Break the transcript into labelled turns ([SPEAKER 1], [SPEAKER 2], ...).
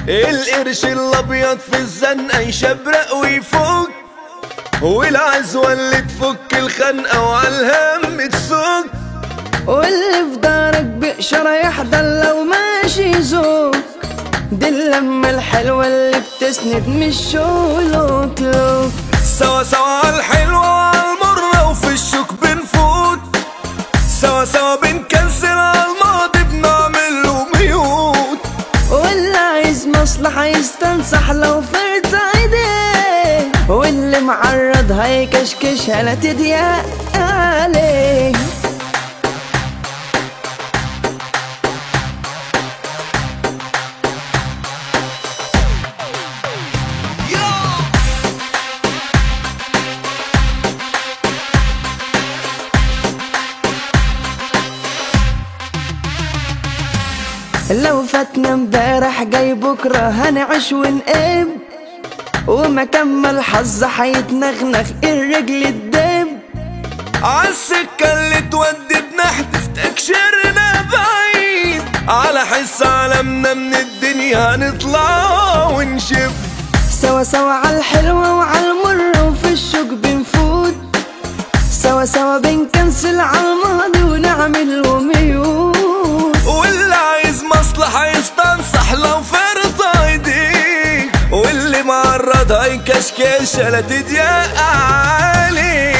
[SPEAKER 1] القرش الابيض في الزنقة يشبرق ويفك، والعزوة اللي تفك الخنقة وعالهم تسك،
[SPEAKER 2] واللي في دارك بقشرة يحضر لو ماشي زوج. دي اللمة الحلوة اللي بتسند مش شولوك لوك.
[SPEAKER 1] سوا سوا عالحلوة وعالمرة وفي الشوك بنفوت، سوا سوا بنكنسل عالماضي بنعمل له ميوت.
[SPEAKER 2] واللي عايز مصلحة يستنصح لو فرت ايديه، واللي معرض هيكشكشها لا تضيق عليه. لو فاتنا امبارح جاي بكرة هنعيش ونقب، وما كمل حظ حيتنغنغ الرجل الدب.
[SPEAKER 1] عالسكة اللي تودي بنحدف تكشرنا بعيد، على حس عالمنا من الدنيا هنطلع ونشب.
[SPEAKER 2] سوا سوا عالحلوة وعالمرة وفي الشوك بنفوت، سوا سوا بنكنسل عالماضي ونعمل له ميوت.
[SPEAKER 1] واللي عايز مصلحة يستنصح لو فرط ايديك، واللي معرض هيكشكش لا تضيق عليك.